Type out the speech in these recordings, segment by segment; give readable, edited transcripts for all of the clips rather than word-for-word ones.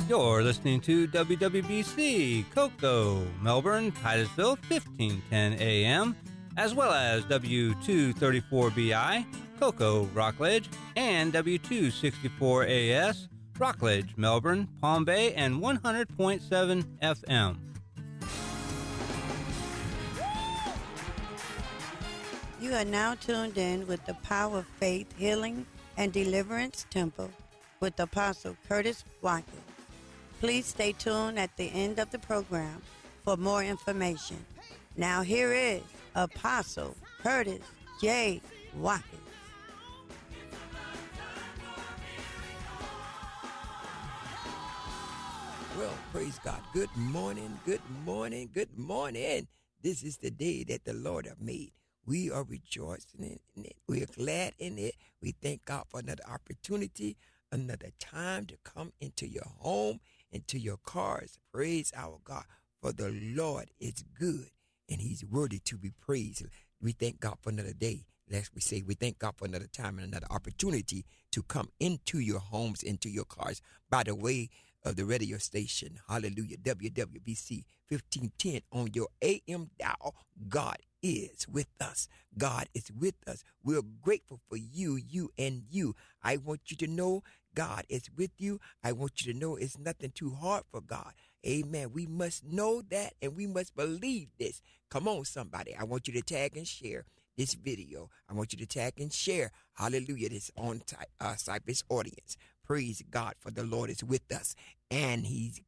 You're listening to WWBC, Cocoa, Melbourne, Titusville, 1510 AM, as well as W234BI, Cocoa, Rockledge, and W264AS, Rockledge, Melbourne, Palm Bay, and 100.7 FM. You are now tuned in with the Power of Faith Healing and Deliverance Temple with Apostle Curtis Watkins. Please stay tuned at the end of the program for more information. Now here is Apostle Curtis J. Watkins. Well, praise God. Good morning, good morning, good morning. This is the day that the Lord has made. We are rejoicing in it. We are glad in it. We thank God for another opportunity, another time to come into your home, into your cars. Praise our God. For the Lord is good and he's worthy to be praised. We thank God for another day. Lest we say we thank God for another time and another opportunity to come into your homes, into your cars by the way of the radio station. Hallelujah. WWBC 1510 on your AM dial. God is with us. God is with us. We're grateful for you and you. I want you to know God is with you. I want you to know it's nothing too hard for God. Amen. We must know that and we must believe this. Come on, somebody. I want you to tag and share this video. I want you to tag and share. Hallelujah. This on Cypress audience. Praise God for the Lord is with us. And he's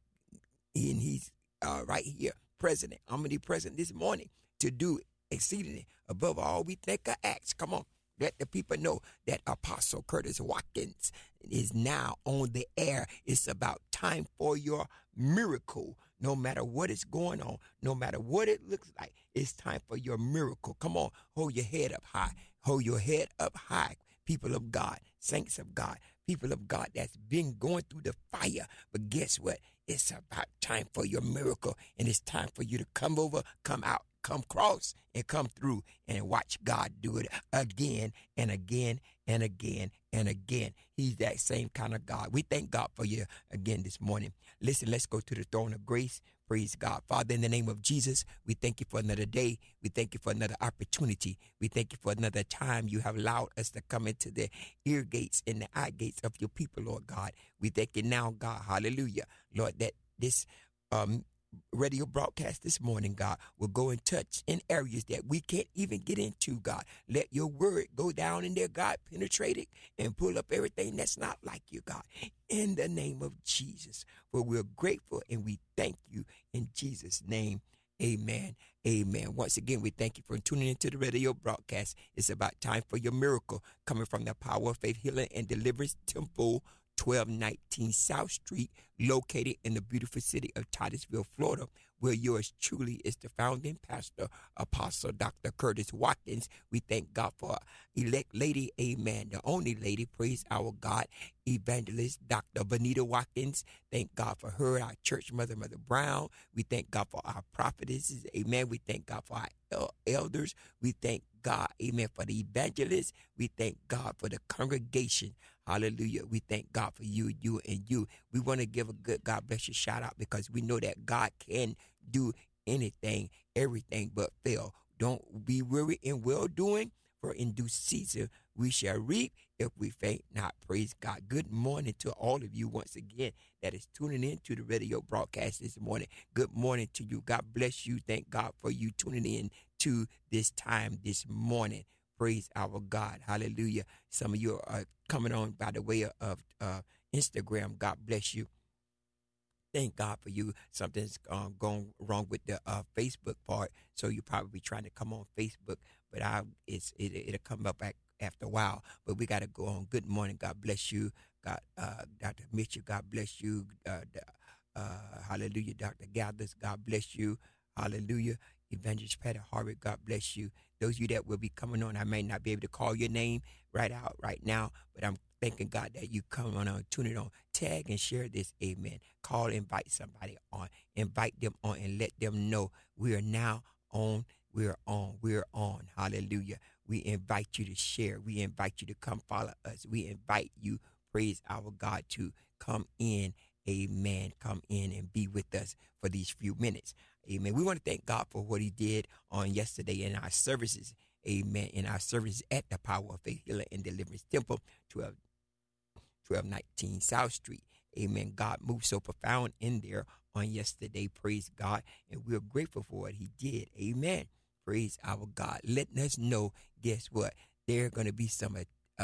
right here, present, omnipresent this morning to do exceedingly above all we think or ask. Come on. Let the people know that Apostle Curtis Watkins is now on the air. It's about time for your miracle. No matter what is going on, no matter what it looks like, it's time for your miracle. Come on, hold your head up high. Hold your head up high, people of God, saints of God, people of God that's been going through the fire. But guess what? It's about time for your miracle, and it's time for you to come over, come out, come cross, and come through and watch God do it again and again and again and again. He's that same kind of God. We thank God for you again this morning. Listen, let's go to the throne of grace. Praise God. Father, in the name of Jesus, we thank you for another day. We thank you for another opportunity. We thank you for another time you have allowed us to come into the ear gates and the eye gates of your people, Lord God. We thank you now, God. Hallelujah. Lord, that this radio broadcast this morning, God, will go and touch in areas that we can't even get into, God. Let your word go down in there, God, penetrate it and pull up everything that's not like you, God, in the name of Jesus. For we're grateful and we thank you in Jesus' name. Amen. Amen. Once again, we thank you for tuning into the radio broadcast. It's about time for your miracle coming from the Power of Faith Healing and Deliverance Temple, 1219 South Street, located in the beautiful city of Titusville, Florida, where yours truly is the founding pastor, Apostle Dr. Curtis Watkins. We thank God for elect lady, amen, the only lady, praise our God, evangelist Dr. Benita Watkins. Thank God for her, our church mother, Mother Brown. We thank God for our prophetesses, amen. We thank God for our elders. We thank God, amen, for the evangelists. We thank God for the congregation. Hallelujah. We thank God for you, and you. We want to give a good God bless you shout out because we know that God can do anything, everything but fail. Don't be weary in well doing, for in due season we shall reap if we faint not. Praise God. Good morning to all of you once again that is tuning in to the radio broadcast this morning. Good morning to you. God bless you. Thank God for you tuning in to this time this morning. Praise our God. Hallelujah. Some of you are coming on by the way of Instagram. God bless you. Thank God for you. Something's going wrong with the Facebook part, so you're probably trying to come on Facebook, but it'll come up back after a while. But we got to go on. Good morning. God bless you. God, Dr. Mitchell. God bless you. Hallelujah. Dr. Gathers. God bless you. Hallelujah. Evangelist Patty Harvard. God bless you. Those of you that will be coming on, I may not be able to call your name right out right now, but I'm thanking God that you come on, tune it on, tag and share this, amen. Call, invite somebody on, invite them on and let them know we are now on, we're on, hallelujah. We invite you to share. We invite you to come follow us. We invite you, praise our God, to come in amen, come in and be with us for these few minutes. Amen. We want to thank God for what he did on yesterday in our services. Amen. In our services at the Power of Faith Healing and Deliverance Temple, 1219 South Street. Amen. God moved so profound in there on yesterday. Praise God. And we're grateful for what he did. Amen. Praise our God. Letting us know, guess what? There are going to be some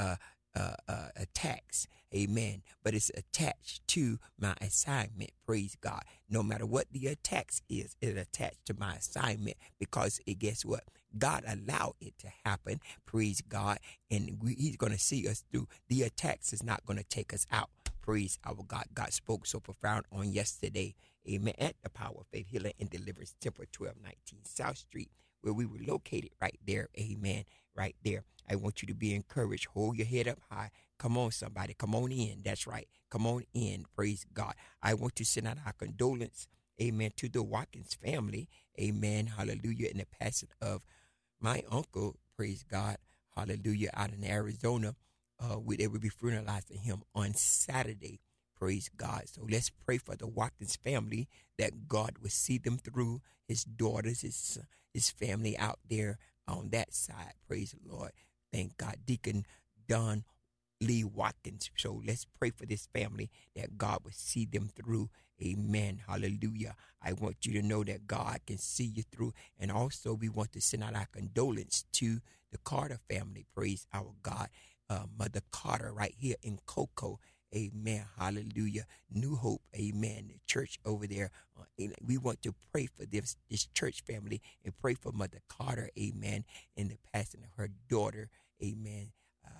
attacks. Amen. But it's attached to my assignment. Praise God. No matter what the attacks is, it's attached to my assignment because guess what? God allowed it to happen. Praise God. And he's going to see us through. The attacks is not going to take us out. Praise our God. God spoke so profound on yesterday. Amen. At the Power of Faith Healing and Deliverance Temple, 1219 South Street, where we were located right there. Amen. Right there. I want you to be encouraged. Hold your head up high. Come on, somebody. Come on in. That's right. Come on in. Praise God. I want to send out our condolence, amen, to the Watkins family. Amen. Hallelujah. In the passing of my uncle, praise God. Hallelujah. Out in Arizona. They will be funeralizing him on Saturday. Praise God. So let's pray for the Watkins family that God will see them through. His daughters, his family out there on that side. Praise the Lord. Thank God. Deacon Don Lee Watkins. So let's pray for this family that God will see them through. Amen. Hallelujah. I want you to know that God can see you through. And also we want to send out our condolence to the Carter family. Praise our God. Mother Carter right here in Cocoa. Amen. Hallelujah. New Hope. Amen. The church over there. We want to pray for this church family and pray for Mother Carter. Amen. In the passing of her daughter. Amen.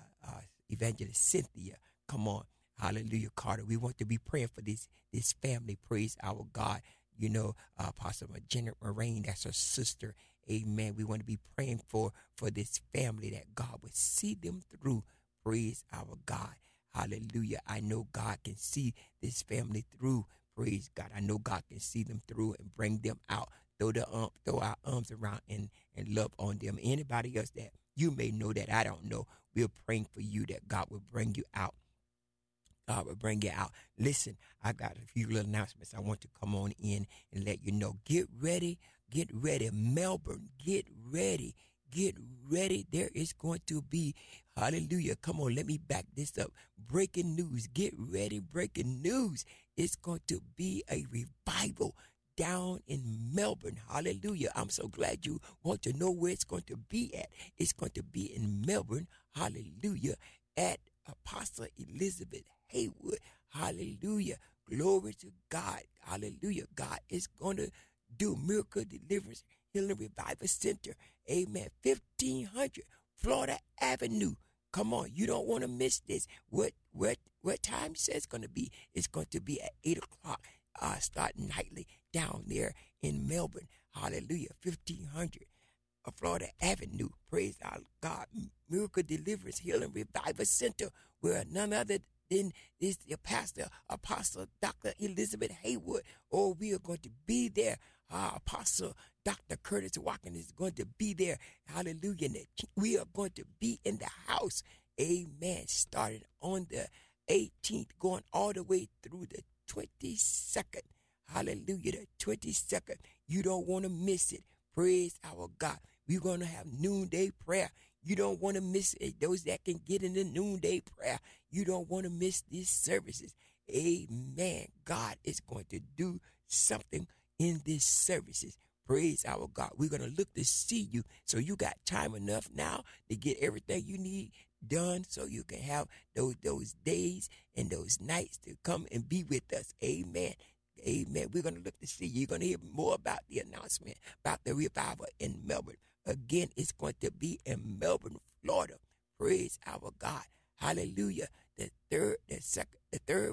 Evangelist Cynthia. Come on. Hallelujah, Carter. We want to be praying for this family. Praise our God. You know, Apostle Janet Moraine, that's her sister. Amen. We want to be praying for this family that God would see them through. Praise our God. Hallelujah. I know God can see this family through. Praise God. I know God can see them through and bring them out. Throw our arms around and love on them. Anybody else that you may know that I don't know, we're praying for you that God will bring you out. God will bring you out. Listen, I got a few little announcements. I want to come on in and let you know. Get ready. Get ready. Melbourne, get ready. Get ready. There is going to be, hallelujah. Come on, let me back this up. Breaking news. Get ready. Breaking news. It's going to be a revival down in Melbourne. Hallelujah. I'm so glad you want to know where it's going to be at. It's going to be in Melbourne. Hallelujah. At Apostle Elizabeth Haywood. Hallelujah. Glory to God. Hallelujah. God is going to do Miracle Deliverance Healing Revival Center. Amen. 1500 Florida Avenue. Come on. You don't want to miss this. What time it says it's going to be? It's going to be at 8 o'clock. Starting nightly down there in Melbourne. Hallelujah. 1500 Florida Avenue. Praise our God. Miracle Deliverance Healing Revival Center, where none other than is the pastor, Apostle Dr. Elizabeth Haywood. Oh, we are going to be there. Apostle Dr. Curtis Watkins is going to be there. Hallelujah. And we are going to be in the house. Amen. Starting on the 18th, going all the way through the 22nd. Hallelujah. The 22nd. You don't want to miss it. Praise our God. We're going to have noonday prayer. You don't want to miss it. Those that can get in the noonday prayer, you don't want to miss these services. Amen. God is going to do something in these services. Praise our God. We're going to look to see you. So you got time enough now to get everything you need done so you can have those days and those nights to come and be with us. Amen. Amen. We're going to look to see you. You're going to hear more about the announcement about the revival in Melbourne. Again, it's going to be in Melbourne, Florida. Praise our God. Hallelujah. The third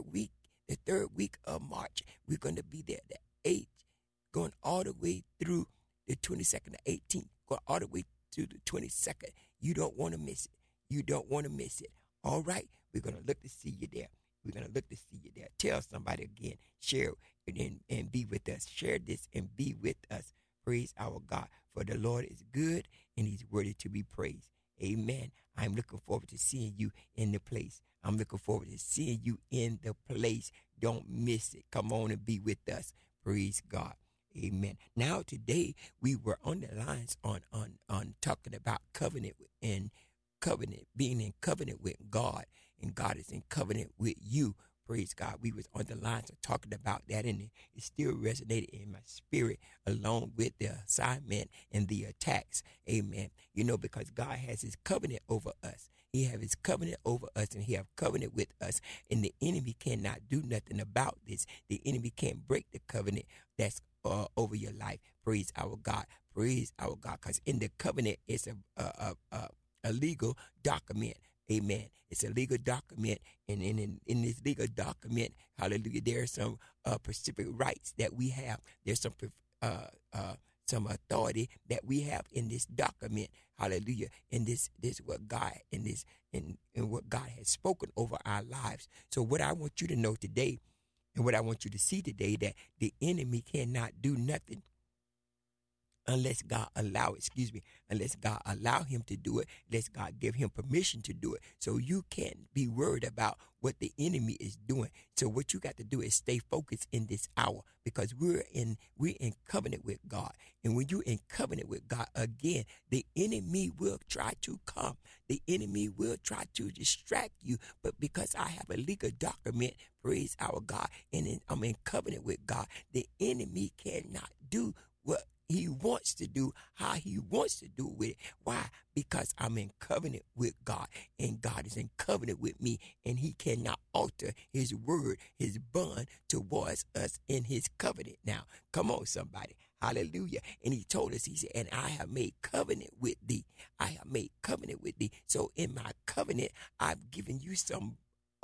week of March, we're going to be there. The 8th, going all the way through the 22nd to 18th, going all the way to the 22nd. You don't want to miss it. You don't want to miss it. All right. We're going to look to see you there. We're going to look to see you there. Tell somebody again. Share and be with us. Share this and be with us. Praise our God. For the Lord is good and he's worthy to be praised. Amen. I'm looking forward to seeing you in the place. I'm looking forward to seeing you in the place. Don't miss it. Come on and be with us. Praise God. Amen. Now today we were on the lines on talking about covenant and covenant, being in covenant with God, and God is in covenant with you. Praise God. We was on the lines of talking about that, and it still resonated in my spirit along with the assignment and the attacks. Amen. You know, because God has his covenant over us. He have his covenant over us, and he have covenant with us, and the enemy cannot do nothing about this. The enemy can't break the covenant that's over your life. Praise our God. Praise our God. Because in the covenant, it's a legal document. Amen. It's a legal document, and in this legal document, hallelujah, there are some specific rights that we have. There's some authority that we have in this document. Hallelujah. In this what God in what God has spoken over our lives. So what I want you to know today, and what I want you to see today, that the enemy cannot do nothing unless God allow him to do it, unless God give him permission to do it. So you can't be worried about what the enemy is doing. So what you got to do is stay focused in this hour, because we're in covenant with God. And when you're in covenant with God, again, the enemy will try to come. The enemy will try to distract you. But because I have a legal document, praise our God, and I'm in covenant with God, the enemy cannot do what he wants to do, how he wants to do with it. Why? Because I'm in covenant with God, and God is in covenant with me, and he cannot alter his word, his bond towards us in his covenant. Now, come on, somebody. Hallelujah. And he told us, he said, and I have made covenant with thee. I have made covenant with thee. So in my covenant, I've given you some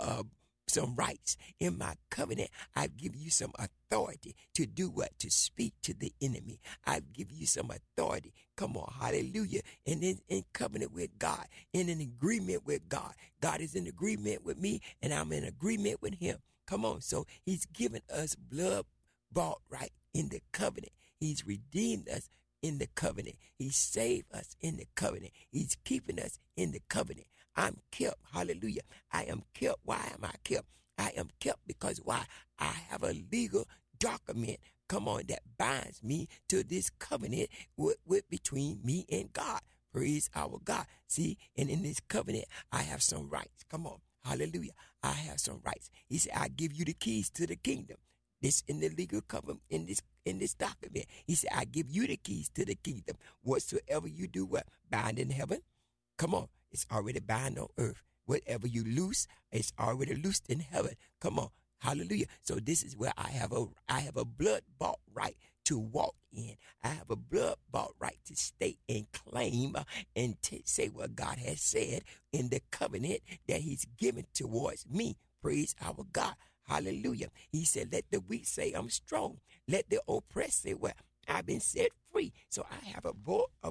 rights. In my covenant, I've given you some authority to do what? To speak to the enemy. I've given you some authority. Come on, hallelujah. And in covenant with God, in an agreement with God. God is in agreement with me, and I'm in agreement with him. Come on. So he's given us blood bought right in the covenant. He's redeemed us in the covenant. He saved us in the covenant. He's keeping us in the covenant. I'm kept. Hallelujah. I am kept. Why am I kept? I am kept because why? I have a legal document, come on, that binds me to this covenant with between me and God. Praise our God. See, and in this covenant, I have some rights. Come on. Hallelujah. I have some rights. He said, I give you the keys to the kingdom. This in the legal covenant, in this document. He said, I give you the keys to the kingdom. Whatsoever you do, what? Bind in heaven. Come on. It's already bound on earth. Whatever you loose, it's already loosed in heaven. Come on. Hallelujah. So this is where I have a blood bought right to walk in. I have a blood bought right to state and claim and to say what God has said in the covenant that he's given towards me. Praise our God. Hallelujah. He said, let the weak say I'm strong. Let the oppressed say, well, I've been set free. So I have a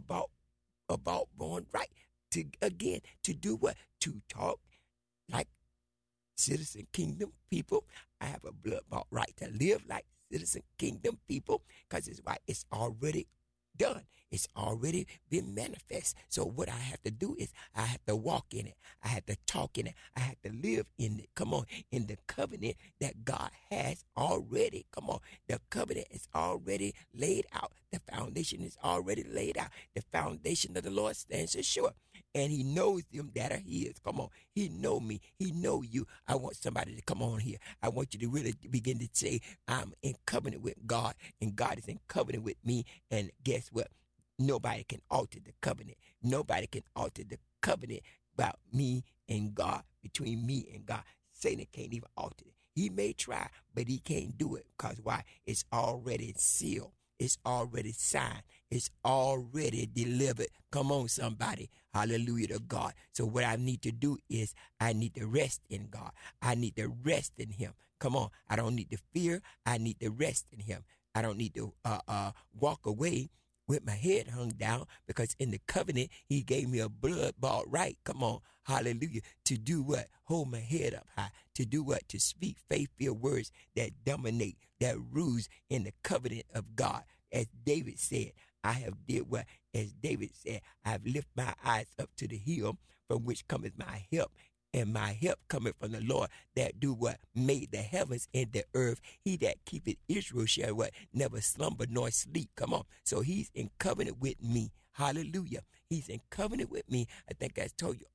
born right to do what? To talk like citizen kingdom people. I have a blood bought right to live like citizen kingdom people, because it's why it's already done. It's already been manifest. So what I have to do is I have to walk in it. I have to talk in it. I have to live in it. Come on. In the covenant that God has already. Come on. The covenant is already laid out. The foundation is already laid out. The foundation of the Lord stands assured. And he knows them that are his. Come on. He know me. He know you. I want somebody to come on here. I want you to really begin to say, I'm in covenant with God, and God is in covenant with me. And guess what? Nobody can alter the covenant. Nobody can alter the covenant about me and God, between me and God. Satan can't even alter it. He may try, but he can't do it. Because why? It's already sealed. It's already signed. It's already delivered. Come on, somebody. Hallelujah to God. So what I need to do is I need to rest in God. I need to rest in him. Come on. I don't need to fear. I need to rest in him. I don't need to walk away with my head hung down, because in the covenant, he gave me a blood-bought right. Come on. Hallelujah. To do what? Hold my head up high. To do what? To speak faith-filled words that dominate, that rules in the covenant of God. As David said, I have did what? As David said, I have lifted my eyes up to the hill from which cometh my help. And my help cometh from the Lord that do what? Made the heavens and the earth. He that keepeth Israel shall what? Never slumber nor sleep. Come on. So he's in covenant with me. Hallelujah. He's in covenant with me. I think I told you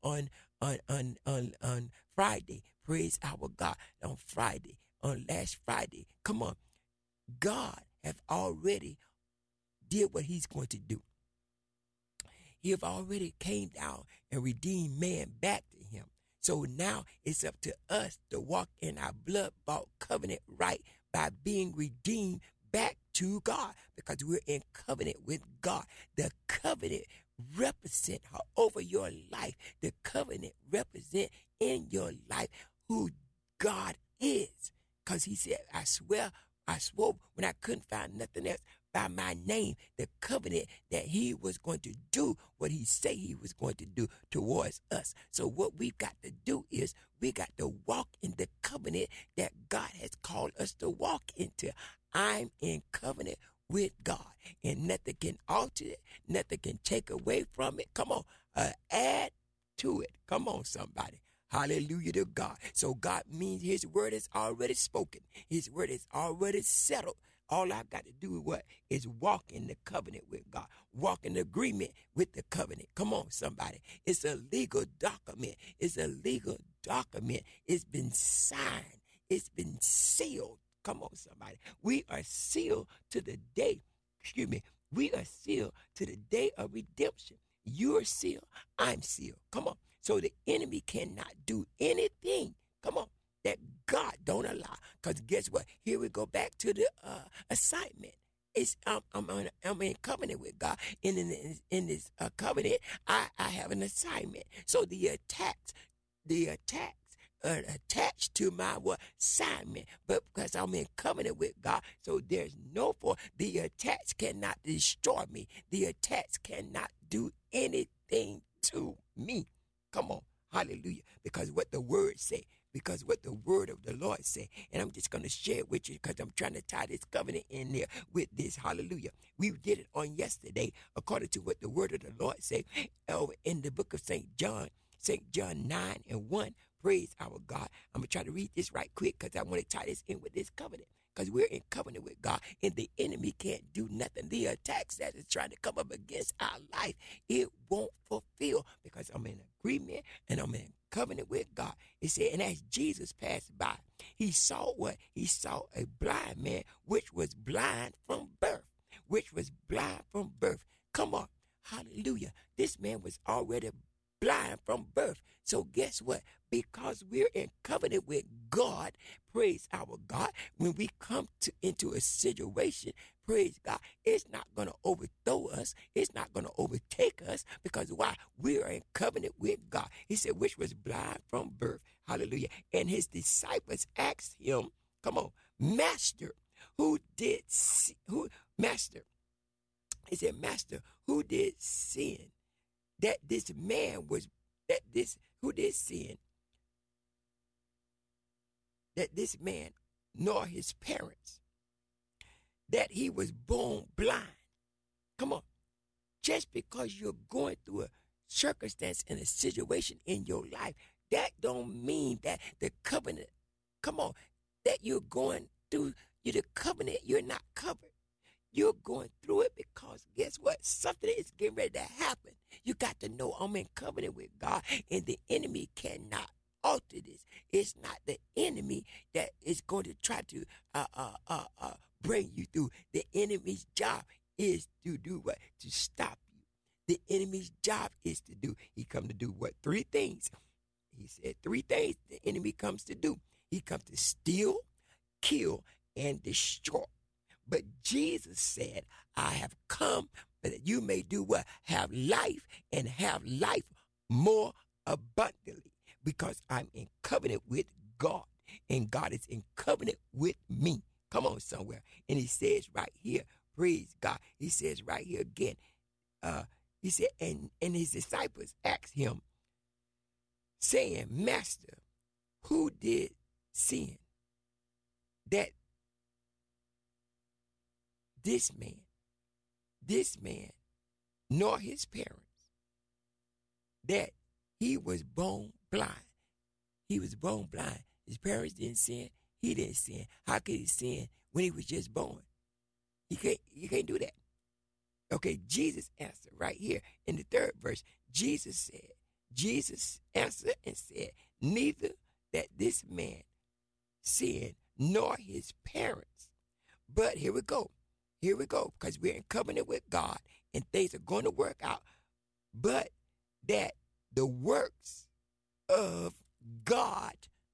on Friday. Praise our God. On Friday. On last Friday. Come on. God have already did what he's going to do. He have already came down and redeemed man back to him. So now it's up to us to walk in our blood-bought covenant right by being redeemed back to God, because we're in covenant with God. The covenant represent over your life. The covenant represent in your life who God is. Because he said, I swore when I couldn't find nothing else by my name, the covenant that he was going to do what he said he was going to do towards us. So what we've got to do is we got to walk in the covenant that God has called us to walk into. I'm in covenant with God, and nothing can alter it. Nothing can take away from it. Come on, add to it. Come on, somebody. Hallelujah to God. So God means his word is already spoken. His word is already settled. All I've got to do is what? Is walk in the covenant with God. Walk in agreement with the covenant. Come on, somebody. It's a legal document. It's a legal document. It's been signed. It's been sealed. Come on, somebody. We are sealed to the day. We are sealed to the day of redemption. You're sealed. I'm sealed. Come on. So the enemy cannot do anything. Come on. That God don't allow. Because guess what? Here we go back to the assignment. I'm in covenant with God. In this covenant, I have an assignment. So the attacks are attached to my assignment. But because I'm in covenant with God, so there's no for the attacks cannot destroy me. The attacks cannot do anything to me. Come on. Hallelujah. Because what the word say. Because what the word of the Lord say. And I'm just going to share it with you because I'm trying to tie this covenant in there with this. Hallelujah. We did it on yesterday according to what the word of the Lord say in the book of St. John 9:1. Praise our God. I'm going to try to read this right quick because I want to tie this in with this covenant. Because we're in covenant with God and the enemy can't do nothing. The attacks that is trying to come up against our life, it won't fulfill because I'm in agreement and I'm in covenant with God. It said, and as Jesus passed by, he saw what? He saw a blind man, which was blind from birth. Come on. Hallelujah. This man was already blind from birth. So guess what? Because we're in covenant with God, praise our God, when we come into a situation, praise God, it's not going to overthrow us. It's not going to overtake us because why? We are in covenant with God. He said, which was blind from birth. Hallelujah. And his disciples asked him, come on, Master, Master, he said, Master, who did sin? Who did sin? That this man, nor his parents, that he was born blind. Come on. Just because you're going through a circumstance and a situation in your life, that don't mean that the covenant, come on, that you're going through the covenant, you're not covered. You're going through it because guess what? Something is getting ready to happen. You got to know I'm in covenant with God and the enemy cannot alter this. It's not the enemy that is going to try to bring you through. The enemy's job is to do what? To stop you. The enemy's job is to do. He come to do what? 3 things. He said 3 things the enemy comes to do. He comes to steal, kill, and destroy. But Jesus said, I have come that you may do what? Have life and have life more abundantly because I'm in covenant with God and God is in covenant with me. Come on somewhere. And he says right here, praise God. He says right here again, he said, and his disciples asked him, saying, Master, who did sin? That this man, nor his parents, that he was born blind. He was born blind. His parents didn't sin. He didn't sin. How could he sin when he was just born? You can't do that. Okay, Jesus answered right here in the 3rd verse. Jesus answered and said, neither that this man sinned nor his parents. But here we go, because we're in covenant with God and things are going to work out. But that the works of God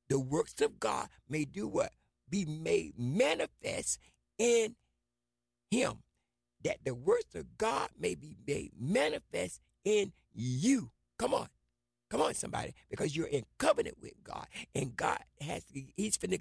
may do what? Be made manifest in him. That the works of God may be made manifest in you. Come on, somebody, because you're in covenant with God, and God he's finna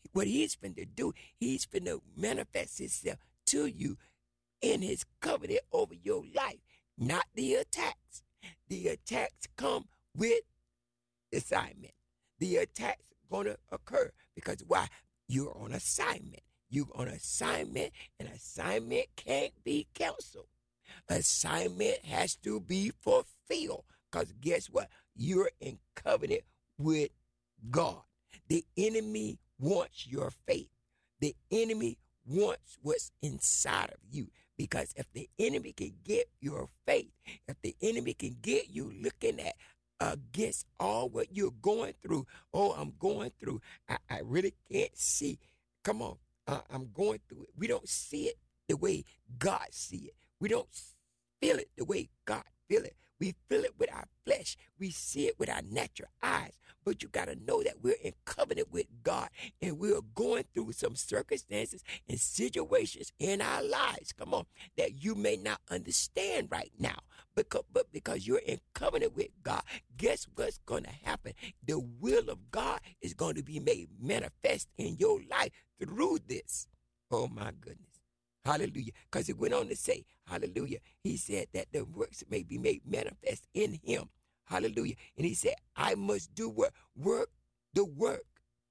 do, he's finna manifest himself to you in his covenant over your life, not the attacks. The attacks come with assignment. The attacks gonna occur because why? You're on assignment. You're on assignment, and assignment can't be canceled. Assignment has to be fulfilled because guess what? You're in covenant with God. The enemy wants your faith. The enemy wants what's inside of you, because if the enemy can get your faith, if the enemy can get you looking at against all what you're going through, I'm going through, I really can't see. Come on. I'm going through it. We don't see it the way God see it. We don't feel it the way God feel it. We feel it with our flesh. We see it with our natural eyes. But you got to know that we're in covenant with God, and we're going through some circumstances and situations in our lives, come on, that you may not understand right now. But because you're in covenant with God, guess what's going to happen? The will of God is going to be made manifest in your life through this. Oh, my goodness. Hallelujah. Because it went on to say, hallelujah, he said that the works may be made manifest in him. Hallelujah. And he said, I must do what? Work the work.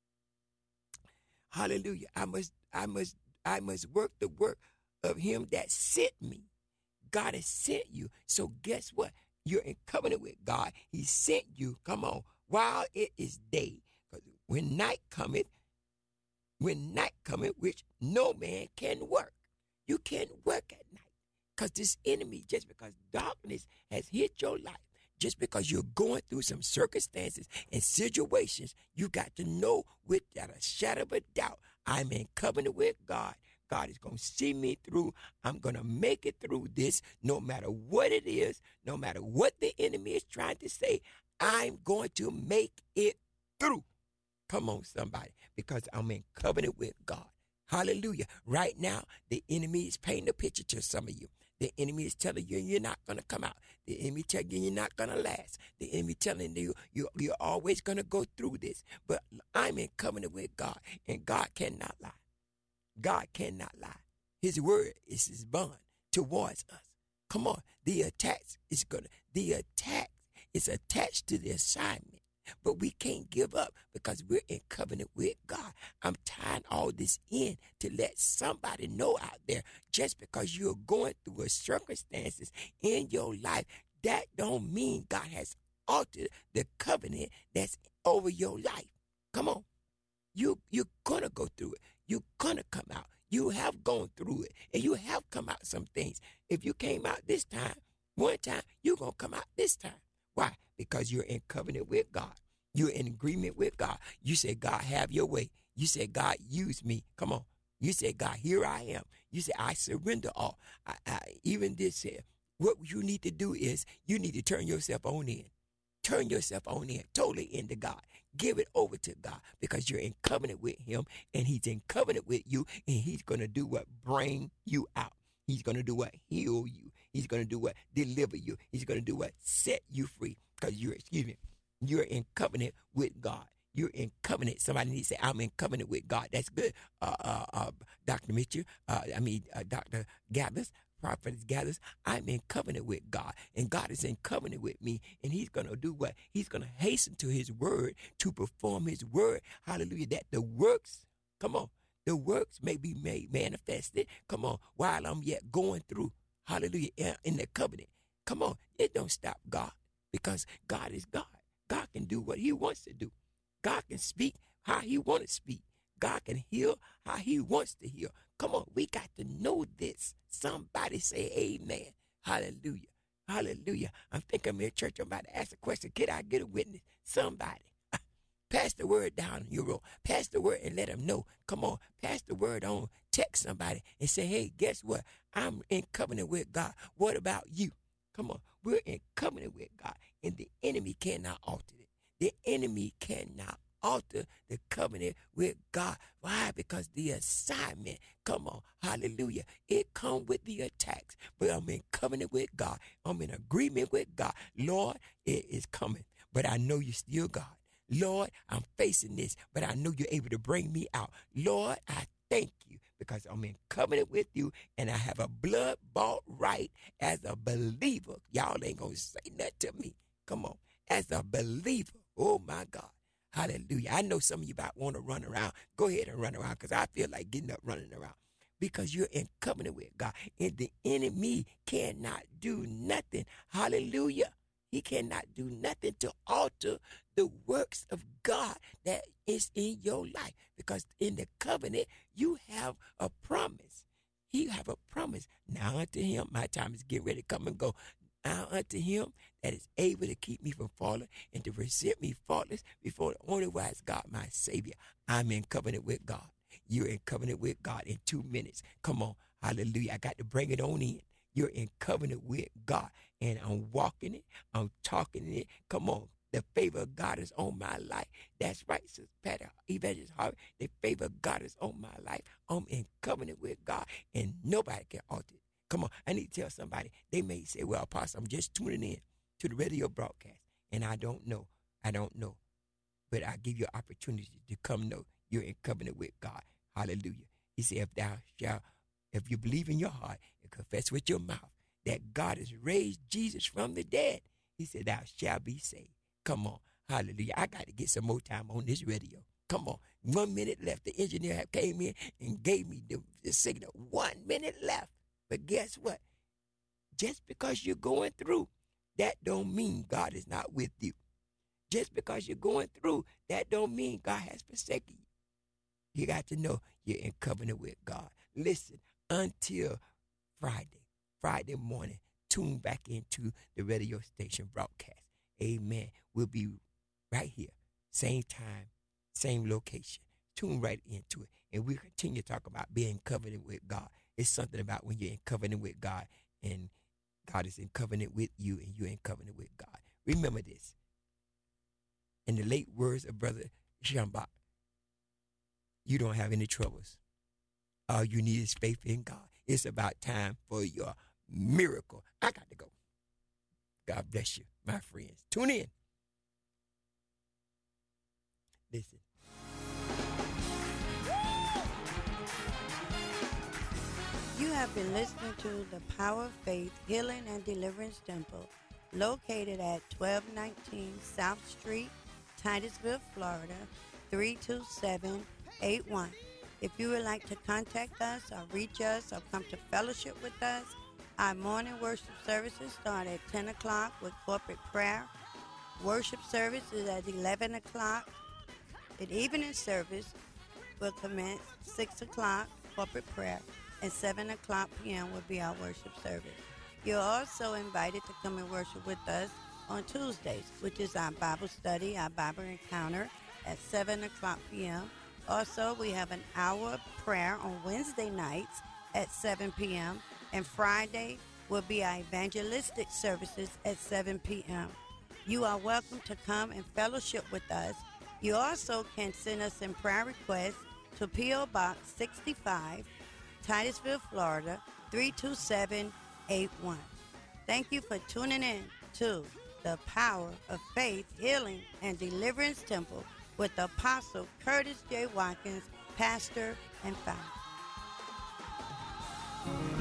Hallelujah. I must work the work of him that sent me. God has sent you. So guess what? You're in covenant with God. He sent you, come on, while it is day. Because when night cometh, which no man can work. You can't work at night. Because this enemy, just because darkness has hit your life, just because you're going through some circumstances and situations, you got to know without a shadow of a doubt, I'm in covenant with God. God is going to see me through. I'm going to make it through this, no matter what it is, no matter what the enemy is trying to say, I'm going to make it through. Come on, somebody, because I'm in covenant with God. Hallelujah. Right now, the enemy is painting a picture to some of you. The enemy is telling you you're not going to come out. The enemy telling you you're not going to last. The enemy telling you you're always going to go through this. But I'm in covenant with God, and God cannot lie. God cannot lie. His word is his bond towards us. Come on. The attack is attached to the assignment. But we can't give up because we're in covenant with God. I'm tying all this in to let somebody know out there, just because you're going through circumstances in your life, that don't mean God has altered the covenant that's over your life. Come on. You're going to go through it. You're going to come out. You have gone through it, and you have come out some things. If you came out this time, one time, you're going to come out this time. Why? Because you're in covenant with God. You're in agreement with God. You say, God, have your way. You say, God, use me. Come on. You say, God, here I am. You say, I surrender all. Even this said, what you need to do is you need to turn yourself on in. Turn yourself on in, totally into God. Give it over to God, because you're in covenant with him, and he's in covenant with you, and he's going to do what? Bring you out. He's going to do what? Heal you. He's going to do what? Deliver you. He's going to do what? Set you free, because you're in covenant with God. You're in covenant. Somebody needs to say, I'm in covenant with God. That's good. Dr. Mitchell, Dr. Gathers, Prophet Gathers, I'm in covenant with God, and God is in covenant with me, and he's going to do what? He's going to hasten to his word to perform his word. Hallelujah. That the works, come on, the works may be made manifested, come on, while I'm yet going through, hallelujah, in the covenant. Come on, it don't stop God, because God is God. God can do what he wants to do. God can speak how he want to speak. God can heal how he wants to heal. Come on, we got to know this. Somebody say amen. Hallelujah. Hallelujah. I'm thinking I'm in church. I'm about to ask a question. Can I get a witness? Somebody. Pass the word down your road. Pass the word and let them know. Come on, pass the word on. Text somebody and say, hey, guess what? I'm in covenant with God. What about you? Come on, we're in covenant with God, and the enemy cannot alter it. The enemy cannot alter the covenant with God. Why? Because the assignment, come on, hallelujah, it comes with the attacks. But I'm in covenant with God. I'm in agreement with God. Lord, it is coming, but I know you're still God. Lord, I'm facing this, but I know you're able to bring me out. Lord, I thank you because I'm in covenant with you and I have a blood-bought right as a believer. Y'all ain't going to say nothing to me. Come on. As a believer. Oh, my God. Hallelujah. I know some of you about want to run around. Go ahead and run around because I feel like getting up running around because you're in covenant with God and the enemy cannot do nothing. Hallelujah. He cannot do nothing to alter the works of God that is in your life. Because in the covenant, you have a promise. You have a promise. Now unto him, my time is getting ready to come and go. Now unto him that is able to keep me from falling and to present me faultless before the only wise God, my Savior. I'm in covenant with God. You're in covenant with God in 2 minutes. Come on. Hallelujah. I got to bring it on in. You're in covenant with God. And I'm walking it. I'm talking it. Come on. The favor of God is on my life. That's right, Sister Patty, Evangelist Harvey. The favor of God is on my life. I'm in covenant with God, and nobody can alter it. Come on. I need to tell somebody. They may say, well, Apostle, I'm just tuning in to the radio broadcast, and I don't know. I don't know. But I give you an opportunity to come know you're in covenant with God. Hallelujah. He said, if you believe in your heart and confess with your mouth that God has raised Jesus from the dead, he said, thou shalt be saved. Come on. Hallelujah. I got to get some more time on this radio. Come on. 1 minute left. The engineer came in and gave me the signal. 1 minute left. But guess what? Just because you're going through, that don't mean God is not with you. Just because you're going through, that don't mean God has forsaken you. You got to know you're in covenant with God. Listen, until Friday morning, tune back into the radio station broadcast. Amen. We'll be right here, same time, same location. Tune right into it. And we'll continue to talk about being covenant with God. It's something about when you're in covenant with God and God is in covenant with you and you're in covenant with God. Remember this. In the late words of Brother Shambach, you don't have any troubles. All you need is faith in God. It's about time for your miracle. I got to go. God bless you, my friends. Tune in. Listen. You have been listening to the Power of Faith Healing and Deliverance Temple, located at 1219 South Street, Titusville, Florida, 32781. If you would like to contact us or reach us or come to fellowship with us, our morning worship services start at 10 o'clock with corporate prayer. Worship service is at 11 o'clock. The evening service will commence 6 o'clock, corporate prayer, and 7 o'clock p.m. will be our worship service. You're also invited to come and worship with us on Tuesdays, which is our Bible study, our Bible encounter at 7 o'clock p.m. Also, we have an hour of prayer on Wednesday nights at 7 p.m. and Friday will be our evangelistic services at 7 p.m. You are welcome to come and fellowship with us. You also can send us in prayer requests to P.O. Box 65, Titusville, Florida, 32781. Thank you for tuning in to the Power of Faith, Healing, and Deliverance Temple with Apostle Curtis J. Watkins, pastor and founder.